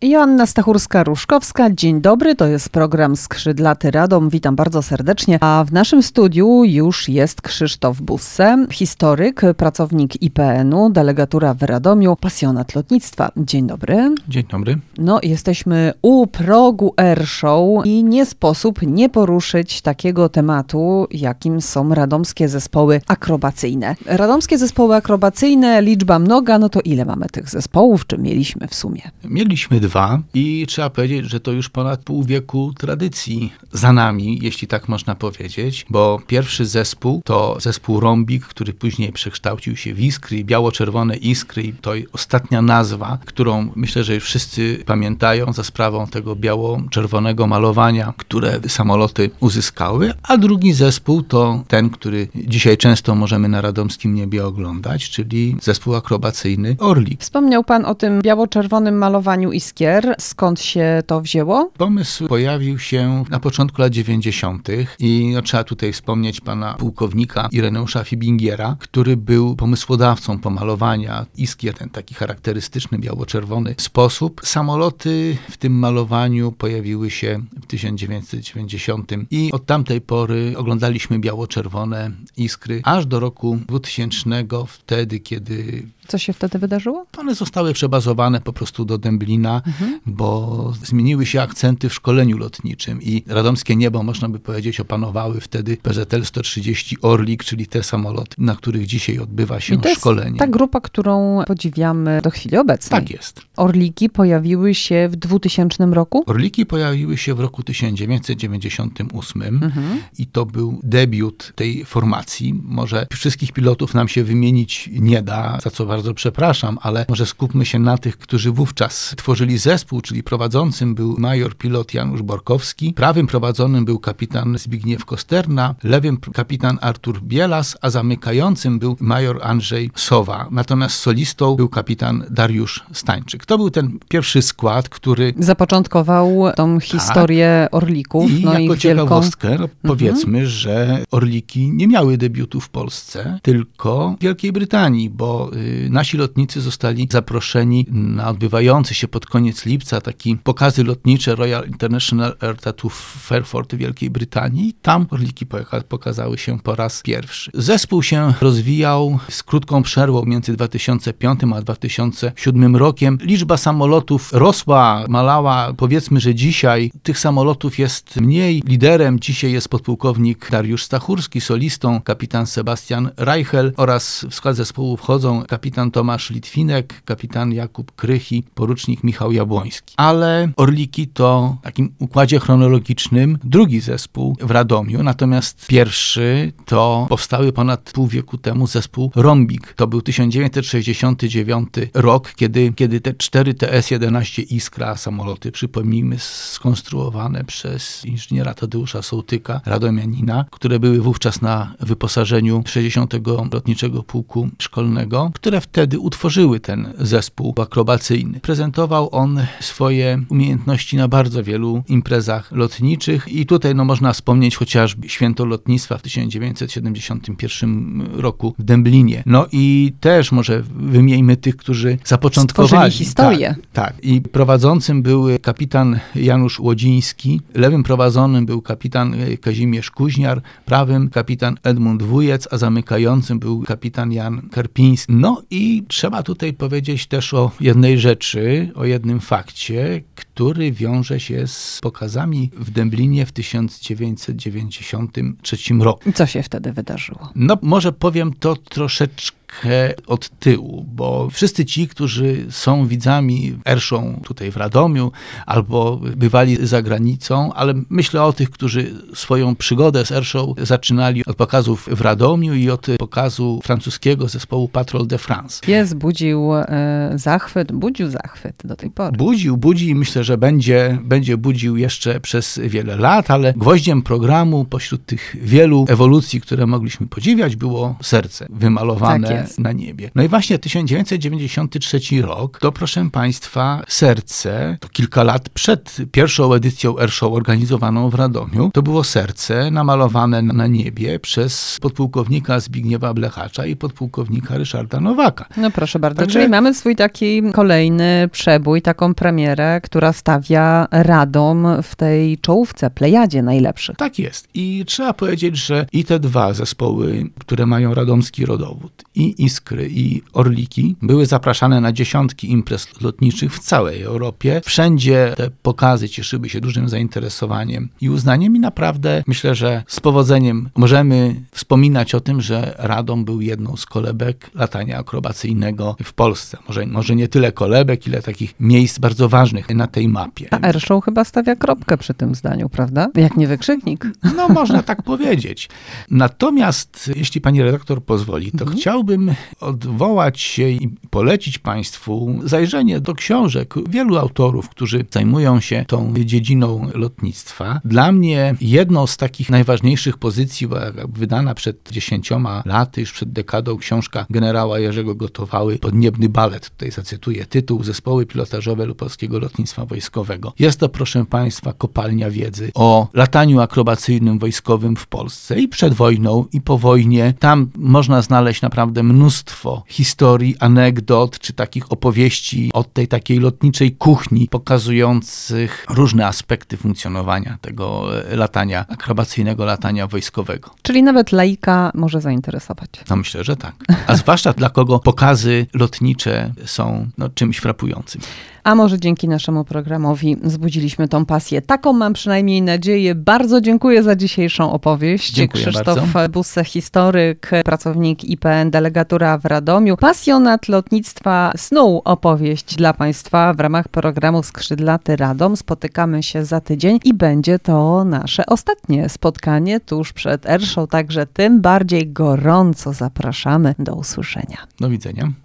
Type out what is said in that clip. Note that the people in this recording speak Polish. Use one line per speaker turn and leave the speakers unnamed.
Joanna Stachurska-Ruszkowska. Dzień dobry, to jest program Skrzydlaty Radom. Witam bardzo serdecznie. A w naszym studiu już jest Krzysztof Busse, historyk, pracownik IPN-u, delegatura w Radomiu, pasjonat lotnictwa. Dzień dobry.
Dzień dobry.
No, jesteśmy u progu Airshow i nie sposób nie poruszyć takiego tematu, jakim są radomskie zespoły akrobacyjne. Radomskie zespoły akrobacyjne, liczba mnoga, no to ile mamy tych zespołów, czy mieliśmy w sumie?
Mieliśmy 2 i trzeba powiedzieć, że to już ponad pół wieku tradycji za nami, jeśli tak można powiedzieć, bo pierwszy zespół to zespół Rąbik, który później przekształcił się w Iskry, biało-czerwone Iskry i to ostatnia nazwa, którą myślę, że już wszyscy pamiętają za sprawą tego biało-czerwonego malowania, które samoloty uzyskały, a drugi zespół to ten, który dzisiaj często możemy na radomskim niebie oglądać, czyli zespół akrobacyjny Orlik.
Wspomniał pan o tym biało-czerwonym malowaniu iskier. Skąd się to wzięło?
Pomysł pojawił się na początku lat 90. i trzeba tutaj wspomnieć pana pułkownika Ireneusza Fibingiera, który był pomysłodawcą pomalowania iskier, ten taki charakterystyczny biało-czerwony sposób. Samoloty w tym malowaniu pojawiły się w 1990 i od tamtej pory oglądaliśmy biało-czerwone iskry aż do roku 2000, wtedy kiedy...
Co się wtedy wydarzyło?
One zostały przebazowane po prostu do Dęblina, bo zmieniły się akcenty w szkoleniu lotniczym i radomskie niebo, można by powiedzieć, opanowały wtedy PZL-130 Orlik, czyli te samoloty, na których dzisiaj odbywa się szkolenie.
Jest ta grupa, którą podziwiamy do chwili obecnej.
Tak jest.
Orliki pojawiły się w 2000 roku?
Orliki pojawiły się w roku 1998 i to był debiut tej formacji. Może wszystkich pilotów nam się wymienić nie da, za co bardzo przepraszam, ale może skupmy się na tych, którzy wówczas tworzyli zespół, czyli prowadzącym był major pilot Janusz Borkowski, prawym prowadzonym był kapitan Zbigniew Kosterna, lewym kapitan Artur Bielas, a zamykającym był major Andrzej Sowa. Natomiast solistą był kapitan Dariusz Stańczyk. To był ten pierwszy skład, który
zapoczątkował tą historię Orlików.
I jako ciekawostkę powiedzmy, że Orliki nie miały debiutu w Polsce, tylko w Wielkiej Brytanii, bo nasi lotnicy zostali zaproszeni na odbywający się pod koniec lipca taki pokazy lotnicze Royal International Air Tattoo Fairford w Wielkiej Brytanii. Tam Orliki pokazały się po raz pierwszy. Zespół się rozwijał z krótką przerwą między 2005 a 2007 rokiem. Liczba samolotów rosła, malała. Powiedzmy, że dzisiaj tych samolotów jest mniej. Liderem dzisiaj jest podpułkownik Dariusz Stachurski, solistą kapitan Sebastian Reichel oraz w skład zespołu wchodzą kapitan Tomasz Litwinek, kapitan Jakub Krychi, porucznik Michał Jabłoński. Ale Orliki to w takim układzie chronologicznym drugi zespół w Radomiu, natomiast pierwszy to powstały ponad pół wieku temu zespół Rąbik. To był 1969 rok, kiedy te 4 TS-11 Iskra samoloty, przypomnijmy, skonstruowane przez inżyniera Tadeusza Sołtyka, radomianina, które były wówczas na wyposażeniu 60. Lotniczego Pułku Szkolnego, które wtedy utworzyły ten zespół akrobacyjny. Prezentował on swoje umiejętności na bardzo wielu imprezach lotniczych i tutaj można wspomnieć chociażby Święto Lotnictwa w 1971 roku w Dęblinie. No i też może wymieńmy tych, którzy zapoczątkowali.
Stworzyli historię.
Tak. I prowadzącym był kapitan Janusz Łodziński, lewym prowadzonym był kapitan Kazimierz Kuźniar, prawym kapitan Edmund Wujec, a zamykającym był kapitan Jan Karpiński. No i trzeba tutaj powiedzieć też o jednej rzeczy, o jednym fakcie, który wiąże się z pokazami w Dęblinie w 1993 roku.
I co się wtedy wydarzyło?
No może powiem to troszeczkę od tyłu, bo wszyscy ci, którzy są widzami Airshow tutaj w Radomiu albo bywali za granicą, ale myślę o tych, którzy swoją przygodę z Airshow zaczynali od pokazów w Radomiu i od pokazu francuskiego zespołu Patrol de France.
Pies budził zachwyt do tej pory.
Budzi i myślę, że będzie budził jeszcze przez wiele lat, ale gwoździem programu pośród tych wielu ewolucji, które mogliśmy podziwiać, było serce wymalowane na niebie. No i właśnie 1993 rok, to proszę Państwa, serce, to kilka lat przed pierwszą edycją Airshow organizowaną w Radomiu, to było serce namalowane na niebie przez podpułkownika Zbigniewa Blechacza i podpułkownika Ryszarda Nowaka.
No proszę bardzo, czyli mamy swój taki kolejny przebój, taką premierę, która stawia Radom w tej czołówce, plejadzie najlepszych.
Tak jest. I trzeba powiedzieć, że i te dwa zespoły, które mają radomski rodowód, i Iskry, i Orliki, były zapraszane na dziesiątki imprez lotniczych w całej Europie. Wszędzie te pokazy cieszyły się dużym zainteresowaniem i uznaniem i naprawdę myślę, że z powodzeniem możemy wspominać o tym, że Radom był jedną z kolebek latania akrobacyjnego w Polsce. Może nie tyle kolebek, ile takich miejsc bardzo ważnych na tej mapie.
A Airshow chyba stawia kropkę przy tym zdaniu, prawda? Jak nie wykrzyknik.
No, można tak powiedzieć. Natomiast, jeśli pani redaktor pozwoli, to chciałbym odwołać się i polecić Państwu zajrzenie do książek wielu autorów, którzy zajmują się tą dziedziną lotnictwa. Dla mnie jedną z takich najważniejszych pozycji była wydana przed 10 laty, już przed dekadą, książka generała Jerzego Gotowały, Podniebny balet. Tutaj zacytuję tytuł: Zespoły pilotażowe Polskiego Lotnictwa Wojskowego. Jest to, proszę Państwa, kopalnia wiedzy o lataniu akrobacyjnym wojskowym w Polsce i przed wojną, i po wojnie. Tam można znaleźć naprawdę mnóstwo historii, anegdot, czy takich opowieści od tej takiej lotniczej kuchni, pokazujących różne aspekty funkcjonowania tego latania akrobacyjnego, latania wojskowego.
Czyli nawet laika może zainteresować.
No myślę, że tak. A zwłaszcza dla kogo pokazy lotnicze są czymś frapującym.
A może dzięki naszemu programowi wzbudziliśmy tą pasję. Taką mam przynajmniej nadzieję. Bardzo dziękuję za dzisiejszą opowieść.
Dziękuję
Krzysztof
bardzo.
Busse, historyk, pracownik IPN, delegatura w Radomiu. Pasjonat lotnictwa snuł opowieść dla Państwa w ramach programu Skrzydlaty Radom. Spotykamy się za tydzień i będzie to nasze ostatnie spotkanie tuż przed Airshow, także tym bardziej gorąco zapraszamy. Do usłyszenia.
Do widzenia.